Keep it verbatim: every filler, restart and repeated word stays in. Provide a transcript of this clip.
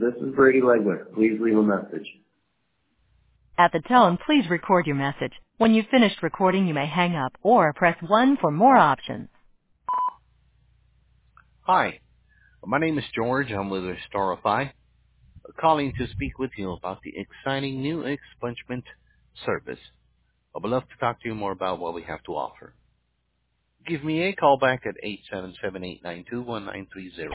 This is Brady Legler. Please leave a message. At the tone, please record your message. When you've finished recording, you may hang up or press one for more options. Hi, my name is George. I'm with Restorify, calling to speak with you about the exciting new expungement service. I would love to talk to you more about what we have to offer. Give me a call back at eight seven seven, eight nine two, one nine three zero.